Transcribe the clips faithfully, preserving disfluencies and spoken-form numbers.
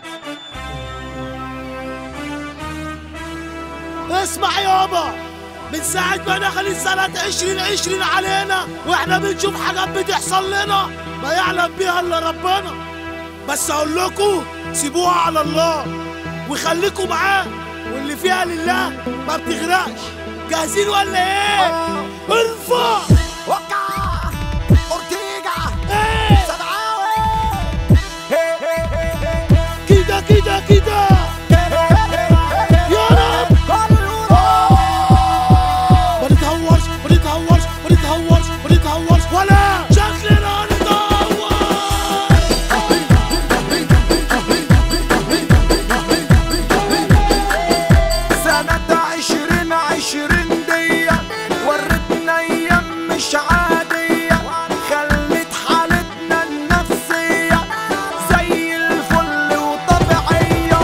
اسمع يابا، من ساعة ما دخلت سنة عشرين عشرين علينا واحنا بنشوف حاجات بتحصل لنا ما يعلم بيها الا ربنا. بس اقول لكم سيبوها على الله وخليكم معاه، واللي فيها لله ما بتغرقش. جاهزين ولا ايه؟ ارفع وقع اورتيجا ايه سبعاوي كده كده كده يا رب. ما نتهورش ما نتهورش ما نتهورش ما نتهورش ولا شكلنا نتهور. سنة عشرين عشرين دي ورتنا ايام مش عادية، خلت حالتنا النفسية زي الفل وطبيعية.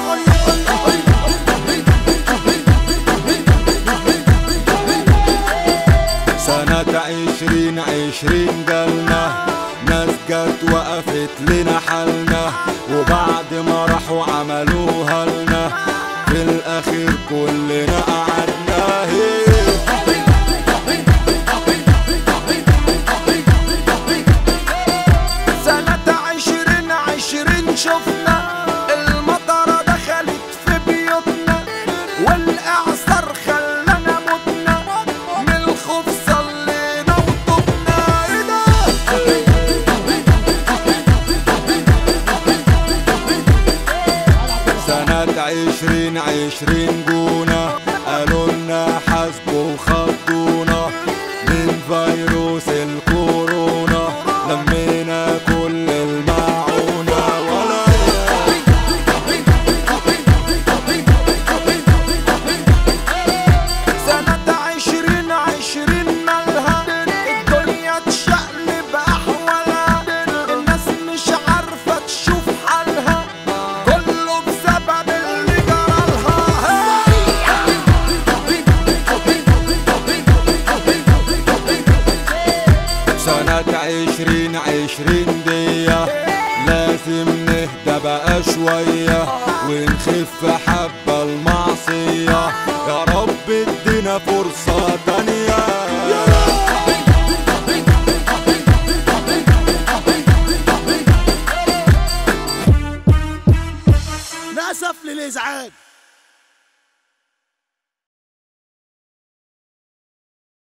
سنة عشرين عشرين جالنا ناس جت وقفت لنا حالنا، وبعد ما راحوا عملوها لنا في الأخير كلنا قعدنا هي. سنة عشرين عشرين شفنا المطرة دخلت في بيوتنا، والإعصار خلانا متنا، من الخوف صلينا وطبنا. ايه ده؟ سنة عشرين عشرين جونا قالولنا حاسبوا وخضونا من فيروس الكورونا، لمينا كل المعونة ولا سنة عشرين عشرين مالها الدنيا تشقلب أحوالها، الناس مش عارفة تشوف حالها، كله بسبب اللي جرالها. سنة عشرين عشرين دي لازم نهدى بقى شوية ونخف حبة المعصية، يا رب ادينا فرصة تانية.